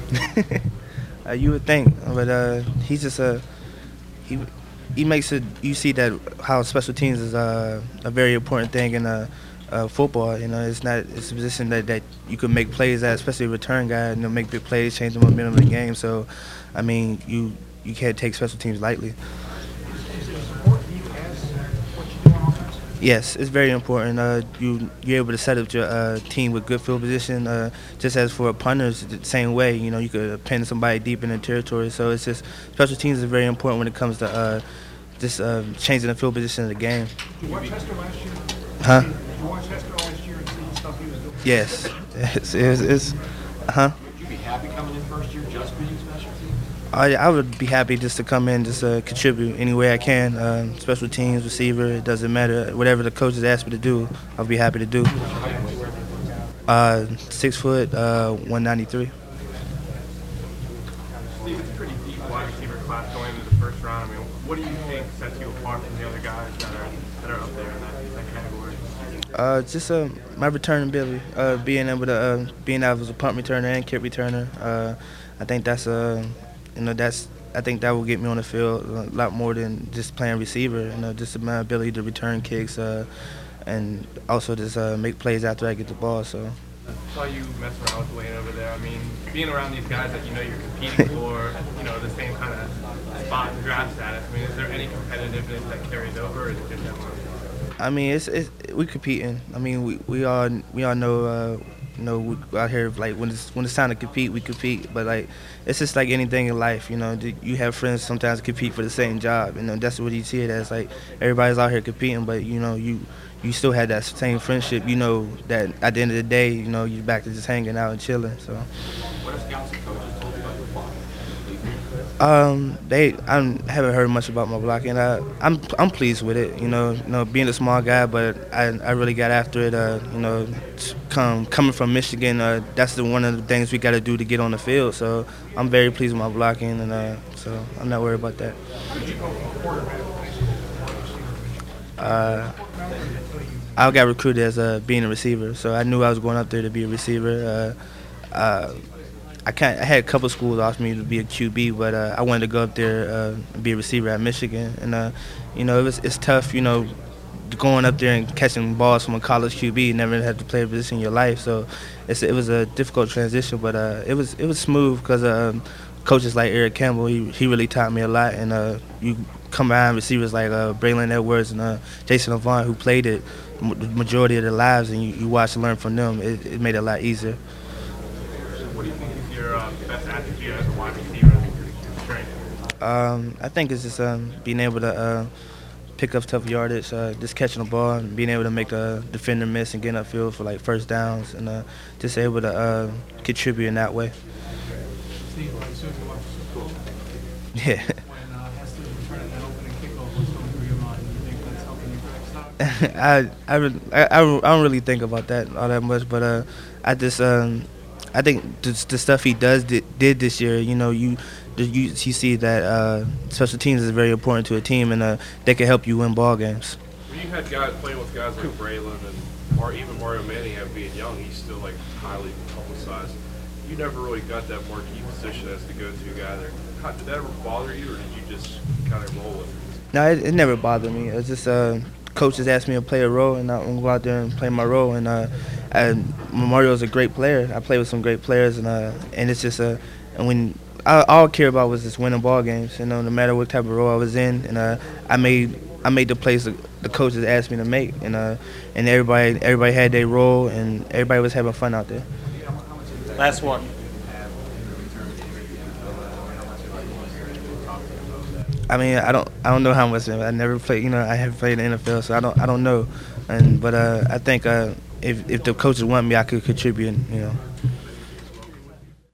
You would think, but he's just he he makes it. You see that how special teams is a very important thing in football. You know, it's a position that you can make plays at, especially a return guy. You know, make big plays, change the momentum of the game. So, I mean, you can't take special teams lightly. Is it important to you as what you do on offense? Yes, it's very important. You're able to set up your team with good field position. Just as for punters, the same way. You know, you could pin somebody deep in the territory. So it's just special teams is very important when it comes to just changing the field position of the game. Did you watch Hester last year? Huh? Did you watch Hester last year and see the stuff he was doing? Yes. It's huh? Would you be happy coming in first year just being special teams? I would be happy just to come in, just contribute any way I can. Special teams, receiver, it doesn't matter. Whatever the coaches ask me to do, I'll be happy to do. 6 foot, 193. Steve, it's a pretty deep wide receiver class going into the first round. I mean, what do you think sets you apart from the other guys that are up there in that category? Just my return ability, being out as a punt returner and kick returner. I think I think that will get me on the field a lot more than just playing receiver. You know, just my ability to return kicks and also just make plays after I get the ball. So. I saw you mess around with Wayne over there. I mean, being around these guys that you know you're competing for, you know, the same kind of spot and draft status. I mean, is there any competitiveness that carries over, or is it just that one? I mean, it's we competing. I mean, we all know. You know, we out here like when it's time to compete, we compete. But like, it's just like anything in life. You know, you have friends sometimes compete for the same job. You know, that's what you see it as. Like everybody's out here competing, but you know, you still have that same friendship. You know that at the end of the day, you know, you're back to just hanging out and chilling. So. What have scouts and coaches told you about your block? I haven't heard much about my blocking. I'm pleased with it. You know, being a small guy, but I really got after it. You know, coming from Michigan, that's one of the things we got to do to get on the field. So I'm very pleased with my blocking, and so I'm not worried about that. I got recruited as being a receiver, so I knew I was going up there to be a receiver. I had a couple schools offer me to be a QB, but I wanted to go up there and be a receiver at Michigan. And you know, it's tough. You know, going up there and catching balls from a college QB. You never had to play a position in your life, so it was a difficult transition. But it was smooth because coaches like Eric Campbell, he really taught me a lot. And you come behind receivers like Braylon Edwards and Jason Avant, who played it the majority of their lives, and you watch and learn from them. It made it a lot easier. What do you think is your best attribute as a wide receiver? Your strength? I think it's just being able to pick up tough yardage, just catching the ball, and being able to make a defender miss and getting upfield for like first downs, and just able to contribute in that way. Steve, like, as soon as you watch the Super Bowl, Yeah. when Hester was returning that opening kickoff, what's going through your mind? Do you think that's helping you for next time? I don't really think about that all that much, but I just I think the stuff he did this year, you know, you see that special teams is very important to a team, and they can help you win ball games. When you had guys playing with guys like Braylon and even Mario Manningham being young, he's still like highly publicized. You never really got that marquee position as the go-to guy there. Did that ever bother you, or did you just kind of roll with it? No, it never bothered me. It's just coaches asked me to play a role, and I'm gonna go out there and play my role. And Mario's a great player. I play with some great players, and it's just and when all I care about was just winning ball games. You know, no matter what type of role I was in, and I made the plays the coaches asked me to make, and everybody had their role, and everybody was having fun out there. Last one. I mean, I don't know how much. I never played. You know, I haven't played in the NFL, so I don't know. But I think if the coaches want me, I could contribute. You know.